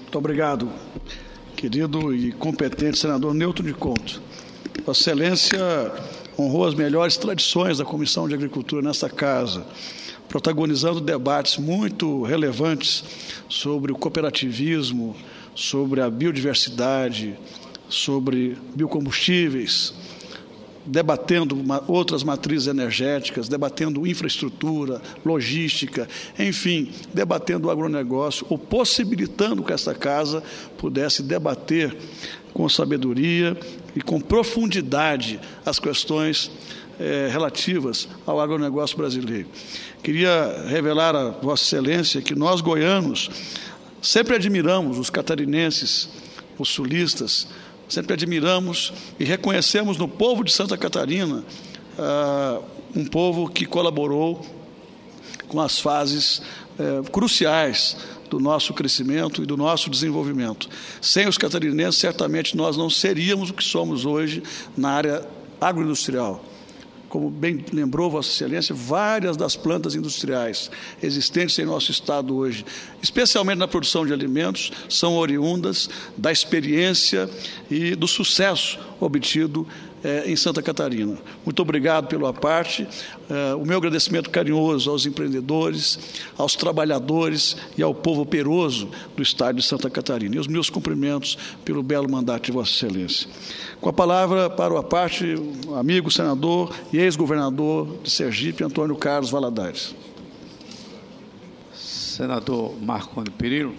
Muito obrigado, querido e competente senador Newton de Conto. Vossa Excelência honrou as melhores tradições da Comissão de Agricultura nesta casa, protagonizando debates muito relevantes sobre o cooperativismo, sobre a biodiversidade, sobre biocombustíveis, debatendo outras matrizes energéticas, debatendo infraestrutura, logística, enfim, debatendo o agronegócio, ou possibilitando que esta casa pudesse debater com sabedoria e com profundidade as questões relativas ao agronegócio brasileiro. Queria revelar a Vossa Excelência que nós, goianos, sempre admiramos os catarinenses, os sulistas, sempre admiramos e reconhecemos no povo de Santa Catarina um povo que colaborou com as fases cruciais do nosso crescimento e do nosso desenvolvimento. Sem os catarinenses, certamente nós não seríamos o que somos hoje na área agroindustrial. Como bem lembrou Vossa Excelência, várias das plantas industriais existentes em nosso estado hoje, especialmente na produção de alimentos, são oriundas da experiência e do sucesso obtido em Santa Catarina. Muito obrigado pela parte. O meu agradecimento carinhoso aos empreendedores, aos trabalhadores e ao povo operoso do estado de Santa Catarina. E os meus cumprimentos pelo belo mandato de Vossa Excelência. Com a palavra, para a parte, o amigo senador e ex-governador de Sergipe, Antônio Carlos Valadares. Senador Marcondes Perillo,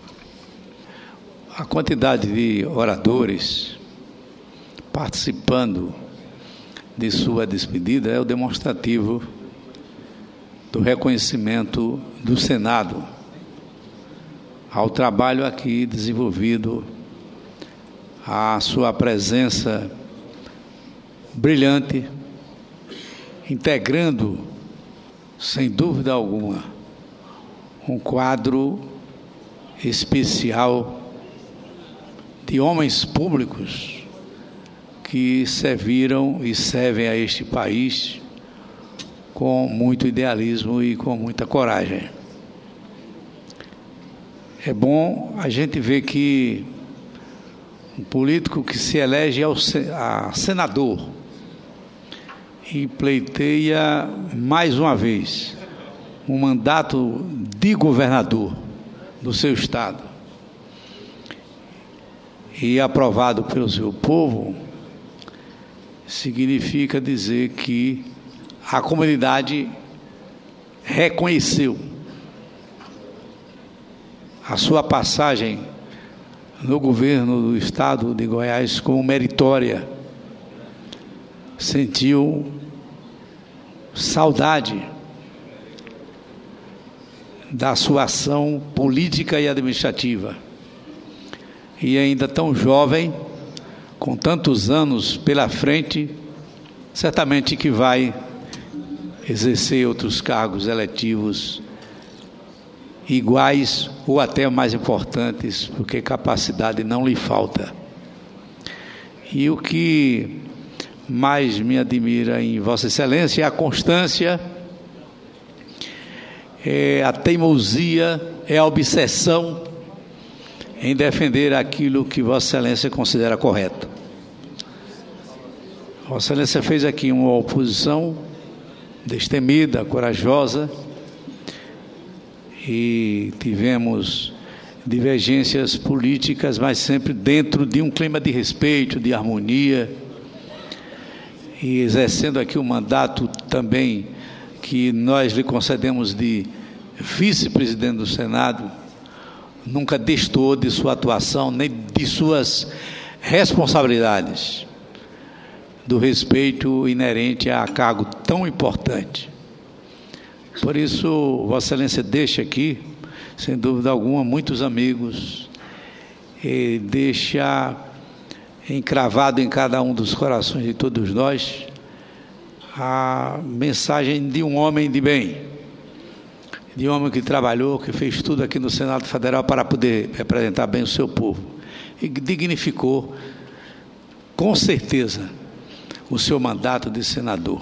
a quantidade de oradores participando de sua despedida é o demonstrativo do reconhecimento do Senado ao trabalho aqui desenvolvido, à sua presença brilhante, integrando, sem dúvida alguma, um quadro especial de homens públicos que serviram e servem a este país com muito idealismo e com muita coragem. É bom a gente ver que um político que se elege a senador e pleiteia mais uma vez um mandato de governador do seu estado e aprovado pelo seu povo, significa dizer que a comunidade reconheceu a sua passagem no governo do estado de Goiás como meritória, sentiu saudade da sua ação política e administrativa, e ainda tão jovem, com tantos anos pela frente, certamente que vai exercer outros cargos eletivos iguais ou até mais importantes, porque capacidade não lhe falta. E o que mais me admira em Vossa Excelência é a constância, é a teimosia, é a obsessão em defender aquilo que Vossa Excelência considera correto. Vossa Excelência fez aqui uma oposição destemida, corajosa, e tivemos divergências políticas, mas sempre dentro de um clima de respeito, de harmonia, e exercendo aqui o mandato também que nós lhe concedemos de vice-presidente do Senado, nunca destoou de sua atuação, nem de suas responsabilidades, do respeito inerente a cargo tão importante. Por isso, Vossa Excelência deixa aqui, sem dúvida alguma, muitos amigos, e deixa encravado em cada um dos corações de todos nós a mensagem de um homem de bem, de um homem que trabalhou, que fez tudo aqui no Senado Federal para poder representar bem o seu povo, e dignificou, com certeza, o seu mandato de senador.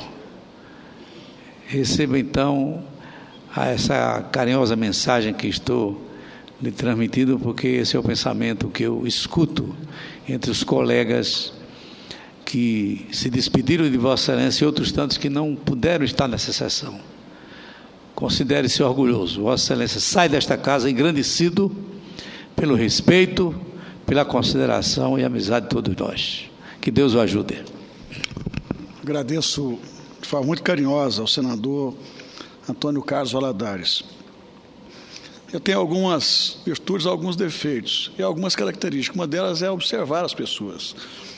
Receba então essa carinhosa mensagem que estou lhe transmitido, porque esse é o pensamento que eu escuto entre os colegas que se despediram de Vossa Excelência e outros tantos que não puderam estar nessa sessão. Considere-se orgulhoso. Vossa Excelência sai desta casa engrandecido pelo respeito, pela consideração e amizade de todos nós. Que Deus o ajude. Agradeço de forma muito carinhosa ao senador Antônio Carlos Valadares. Eu tenho algumas virtudes, alguns defeitos e algumas características. Uma delas é observar as pessoas.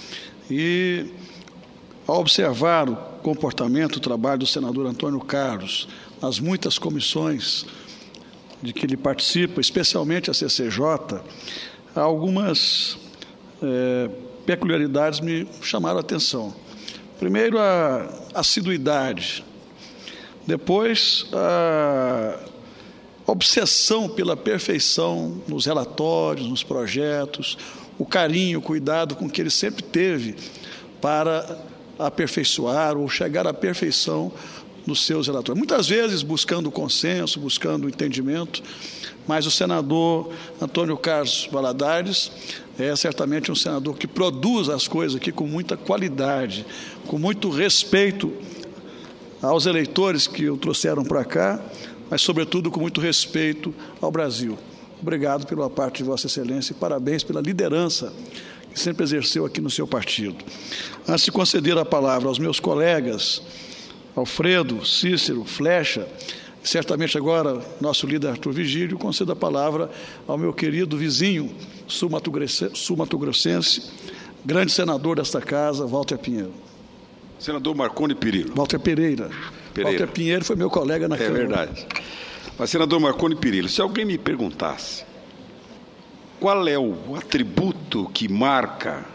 E, ao observar o comportamento, o trabalho do senador Antônio Carlos, as muitas comissões de que ele participa, especialmente a CCJ, algumas peculiaridades me chamaram a atenção. Primeiro, a assiduidade. Depois, a obsessão pela perfeição nos relatórios, nos projetos, o carinho, o cuidado com que ele sempre teve para aperfeiçoar ou chegar à perfeição nos seus relatórios. Muitas vezes buscando consenso, buscando entendimento, mas o senador Antônio Carlos Valadares é certamente um senador que produz as coisas aqui com muita qualidade, com muito respeito aos eleitores que o trouxeram para cá, mas, sobretudo, com muito respeito ao Brasil. Obrigado pela parte de Vossa Excelência e parabéns pela liderança que sempre exerceu aqui no seu partido. Antes de conceder a palavra aos meus colegas, Alfredo, Cícero, Flecha, e certamente agora nosso líder Arthur Vigílio, concedo a palavra ao meu querido vizinho sul-mato-grossense, grande senador desta casa, Walter Pinheiro. Senador Marconi Perillo. Walter Pereira. Walter Pinheiro foi meu colega na Câmara. É verdade. Mas, senador Marconi Perillo, se alguém me perguntasse qual é o atributo que marca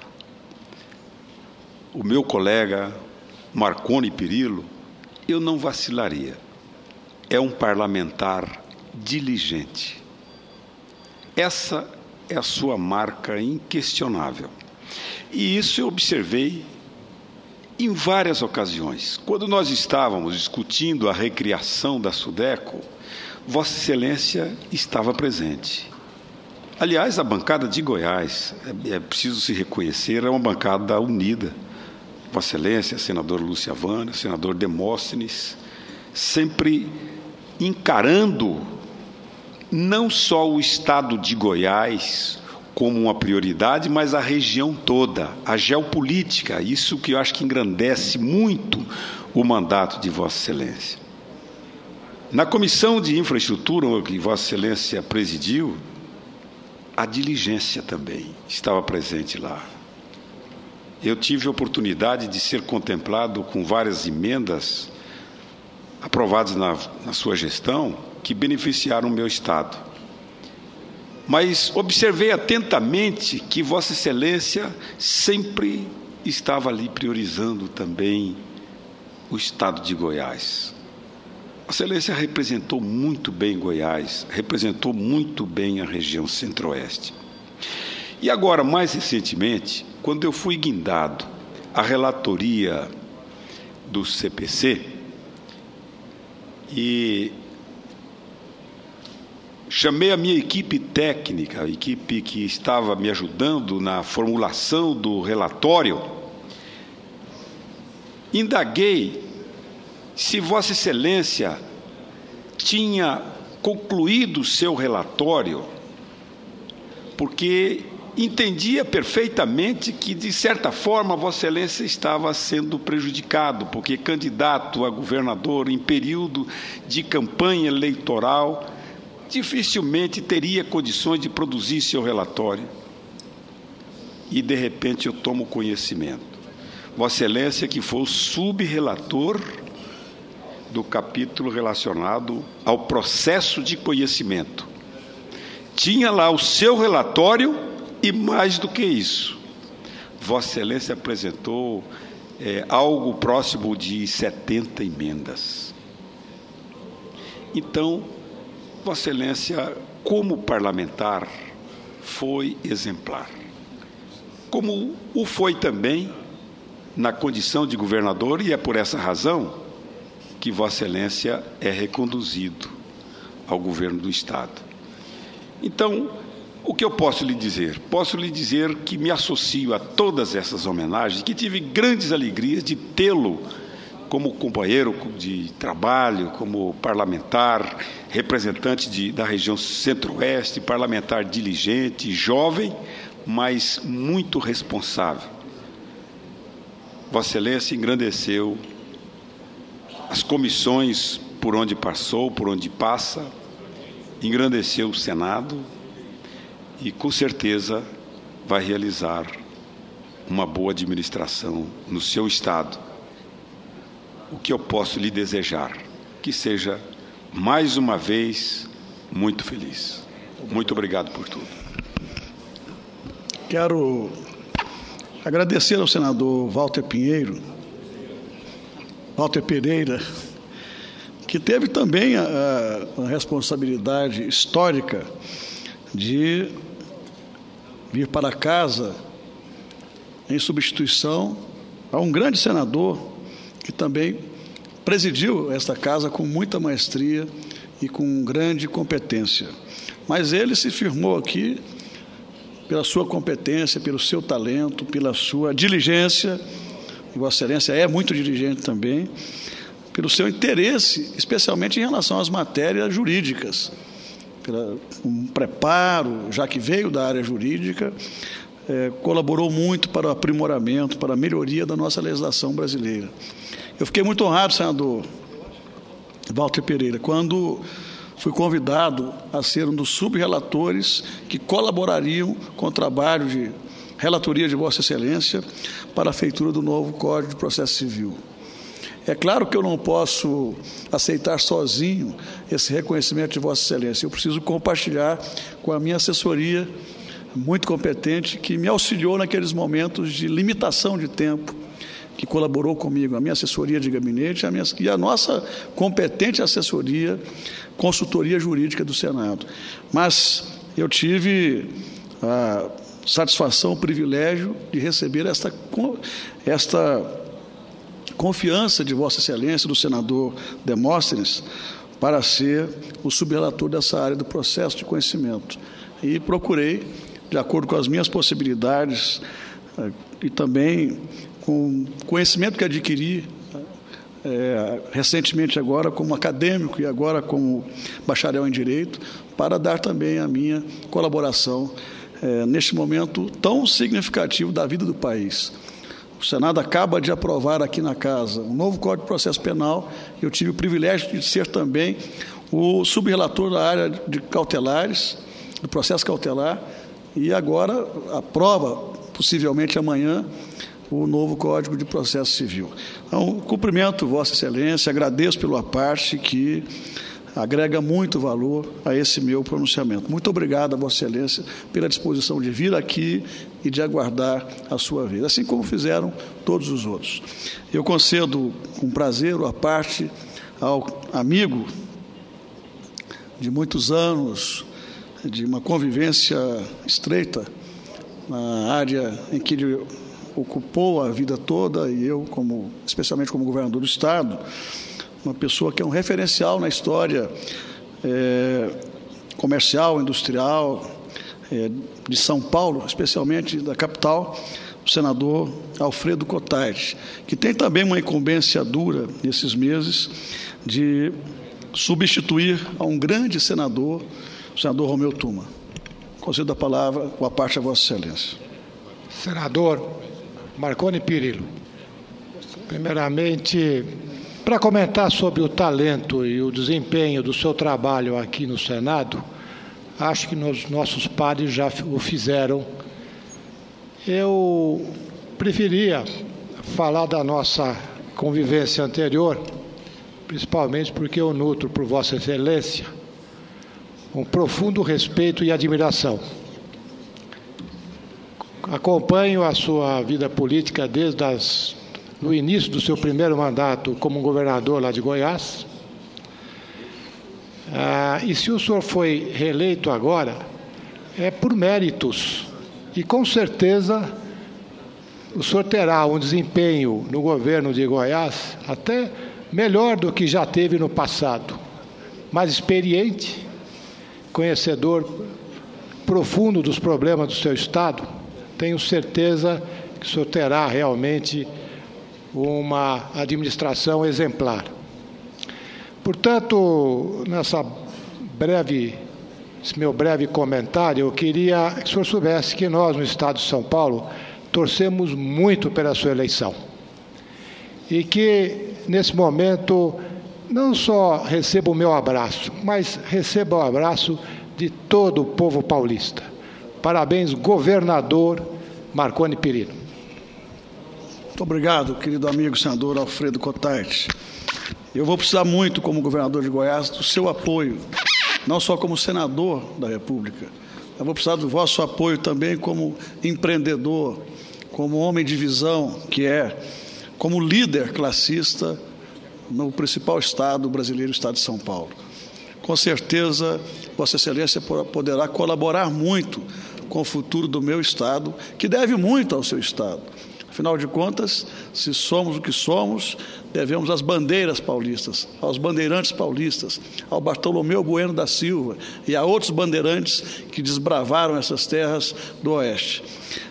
o meu colega Marconi Perillo, eu não vacilaria. É um parlamentar diligente. Essa é a sua marca inquestionável. E isso eu observei em várias ocasiões. Quando nós estávamos discutindo a recriação da SUDECO, Vossa Excelência estava presente. Aliás, a bancada de Goiás, é preciso se reconhecer, é uma bancada unida. Vossa Excelência, senador Lúcia Vânia, senador Demóstenes, sempre encarando não só o estado de Goiás como uma prioridade, mas a região toda, a geopolítica, isso que eu acho que engrandece muito o mandato de Vossa Excelência. Na Comissão de Infraestrutura, que Vossa Excelência presidiu, a diligência também estava presente lá. Eu tive a oportunidade de ser contemplado com várias emendas aprovadas na sua gestão que beneficiaram o meu Estado. Mas observei atentamente que Vossa Excelência sempre estava ali priorizando também o Estado de Goiás. Vossa Excelência representou muito bem Goiás, representou muito bem a região centro-oeste. E agora, mais recentemente, quando eu fui guindado à relatoria do CPC e chamei a minha equipe técnica, a equipe que estava me ajudando na formulação do relatório, indaguei se Vossa Excelência tinha concluído o seu relatório, porque entendia perfeitamente que, de certa forma, Vossa Excelência estava sendo prejudicado, porque candidato a governador em período de campanha eleitoral dificilmente teria condições de produzir seu relatório. E, de repente, eu tomo conhecimento. Vossa Excelência, que foi o subrelator do capítulo relacionado ao processo de conhecimento, tinha lá o seu relatório e, mais do que isso, Vossa Excelência apresentou algo próximo de 70 emendas. Então, Vossa Excelência, como parlamentar, foi exemplar. Como o foi também na condição de governador, e é por essa razão que Vossa Excelência é reconduzido ao governo do Estado. Então, o que eu posso lhe dizer? Posso lhe dizer que me associo a todas essas homenagens, que tive grandes alegrias de tê-lo como companheiro de trabalho, como parlamentar, representante da região centro-oeste, parlamentar diligente, jovem, mas muito responsável. Vossa Excelência engrandeceu as comissões por onde passou, por onde passa, engrandeceu o Senado e, com certeza, vai realizar uma boa administração no seu Estado. O que eu posso lhe desejar? Que seja, mais uma vez, muito feliz. Muito obrigado por tudo. Quero agradecer ao senador Walter Pereira, que teve também a responsabilidade histórica de vir para casa em substituição a um grande senador que também presidiu esta casa com muita maestria e com grande competência. Mas ele se firmou aqui pela sua competência, pelo seu talento, pela sua diligência, e Vossa Excelência é muito diligente também, pelo seu interesse, especialmente em relação às matérias jurídicas, pelo preparo, já que veio da área jurídica, colaborou muito para o aprimoramento, para a melhoria da nossa legislação brasileira. Eu fiquei muito honrado, senador Walter Pereira, quando fui convidado a ser um dos subrelatores que colaborariam com o trabalho de relatoria de Vossa Excelência para a feitura do novo Código de Processo Civil. É claro que eu não posso aceitar sozinho esse reconhecimento de Vossa Excelência. Eu preciso compartilhar com a minha assessoria muito competente, que me auxiliou naqueles momentos de limitação de tempo, que colaborou comigo, a minha assessoria de gabinete e a nossa competente assessoria, consultoria jurídica do Senado. Mas eu tive a satisfação, o privilégio de receber esta confiança de Vossa Excelência, do senador Demóstenes, para ser o subrelator dessa área do processo de conhecimento. E procurei, de acordo com as minhas possibilidades e também com o conhecimento que adquiri recentemente agora como acadêmico e agora como bacharel em Direito, para dar também a minha colaboração neste momento tão significativo da vida do país. O Senado acaba de aprovar aqui na Casa um novo Código de Processo Penal. Eu tive o privilégio de ser também o subrelator da área de cautelares, do processo cautelar, e agora aprova, possivelmente amanhã, o novo Código de Processo Civil. Então, cumprimento Vossa Excelência, agradeço pela parte que agrega muito valor a esse meu pronunciamento. Muito obrigado a Vossa Excelência pela disposição de vir aqui e de aguardar a sua vez, assim como fizeram todos os outros. Eu concedo com prazer a parte ao amigo de muitos anos, de uma convivência estreita na área em que ele ocupou a vida toda, e eu, especialmente como governador do Estado, uma pessoa que é um referencial na história comercial, industrial, de São Paulo, especialmente da capital, o senador Alfredo Cotarte, que tem também uma incumbência dura nesses meses de substituir a um grande senador, o senador Romeu Tuma. Concedo a palavra com a parte a Vossa Excelência. Senador Marconi Perillo, primeiramente, para comentar sobre o talento e o desempenho do seu trabalho aqui no Senado, acho que nossos pares já o fizeram. Eu preferia falar da nossa convivência anterior, principalmente porque eu nutro por Vossa Excelência um profundo respeito e admiração. Acompanho a sua vida política desde o início do seu primeiro mandato como governador lá de Goiás. E se o senhor foi reeleito agora, é por méritos. E com certeza o senhor terá um desempenho no governo de Goiás até melhor do que já teve no passado. Mais experiente, conhecedor profundo dos problemas do seu Estado, tenho certeza que o senhor terá realmente uma administração exemplar. Portanto, esse meu breve comentário, eu queria que o senhor soubesse que nós, no Estado de São Paulo, torcemos muito pela sua eleição. E que, nesse momento, não só receba o meu abraço, mas receba o abraço de todo o povo paulista. Parabéns, governador Marconi Perillo. Muito obrigado, querido amigo senador Alfredo Cotarte. Eu vou precisar muito, como governador de Goiás, do seu apoio, não só como senador da República. Eu vou precisar do vosso apoio também como empreendedor, como homem de visão que é, como líder classista no principal estado brasileiro, o estado de São Paulo. Com certeza, Vossa Excelência poderá colaborar muito com o futuro do meu estado, que deve muito ao seu estado. Afinal de contas, se somos o que somos, devemos às bandeiras paulistas, aos bandeirantes paulistas, ao Bartolomeu Bueno da Silva e a outros bandeirantes que desbravaram essas terras do Oeste.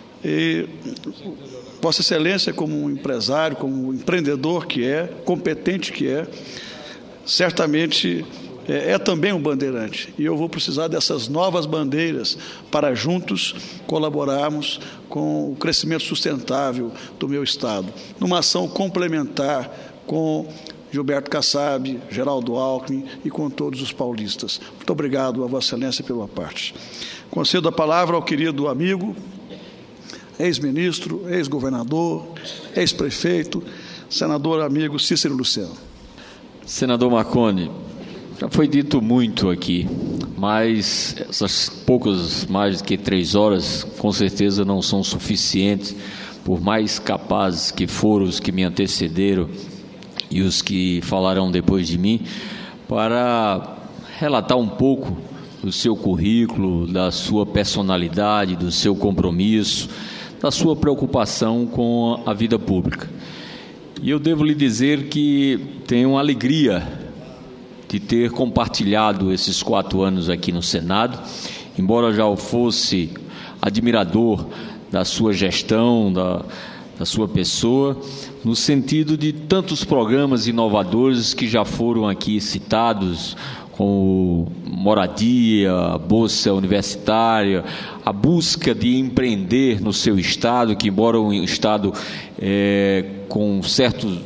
E Vossa Excelência, como um empresário, como um empreendedor que é, competente que é, certamente é também um bandeirante. E eu vou precisar dessas novas bandeiras para juntos colaborarmos com o crescimento sustentável do meu Estado, numa ação complementar com Gilberto Kassab, Geraldo Alckmin e com todos os paulistas. Muito obrigado a Vossa Excelência pela parte. Concedo a palavra ao querido amigo, ex-ministro, ex-governador, ex-prefeito, senador amigo Cícero Lucena. Senador Marconi, já foi dito muito aqui, mas essas poucas, mais do que 3 horas, com certeza não são suficientes, por mais capazes que foram os que me antecederam e os que falarão depois de mim, para relatar um pouco do seu currículo, da sua personalidade, do seu compromisso, da sua preocupação com a vida pública. E eu devo lhe dizer que tenho alegria de ter compartilhado esses 4 anos aqui no Senado, embora já fosse admirador da sua gestão, da sua pessoa, no sentido de tantos programas inovadores que já foram aqui citados, como moradia, bolsa universitária, a busca de empreender no seu estado, que embora um estado com certo,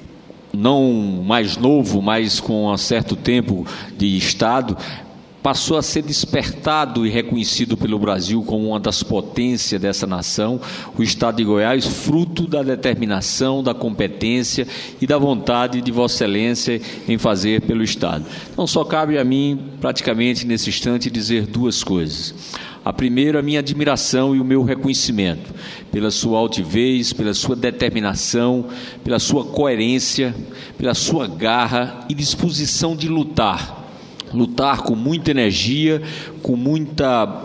não mais novo, mas com um certo tempo de estado, passou a ser despertado e reconhecido pelo Brasil como uma das potências dessa nação, o Estado de Goiás, fruto da determinação, da competência e da vontade de Vossa Excelência em fazer pelo Estado. Então, só cabe a mim, praticamente nesse instante, dizer 2 coisas. A primeira, a minha admiração e o meu reconhecimento pela sua altivez, pela sua determinação, pela sua coerência, pela sua garra e disposição de lutar com muita energia, com muita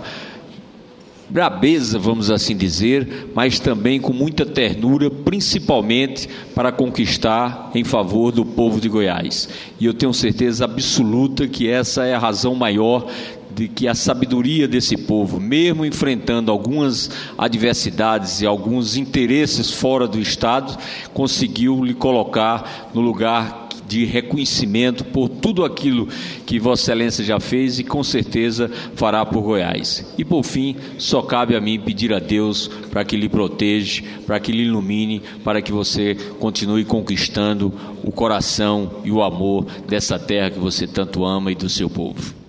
brabeza, vamos assim dizer, mas também com muita ternura, principalmente para conquistar em favor do povo de Goiás. E eu tenho certeza absoluta que essa é a razão maior de que a sabedoria desse povo, mesmo enfrentando algumas adversidades e alguns interesses fora do Estado, conseguiu lhe colocar no lugar de reconhecimento por tudo aquilo que Vossa Excelência já fez e com certeza fará por Goiás. E por fim, só cabe a mim pedir a Deus para que lhe proteja, para que lhe ilumine, para que você continue conquistando o coração e o amor dessa terra que você tanto ama e do seu povo.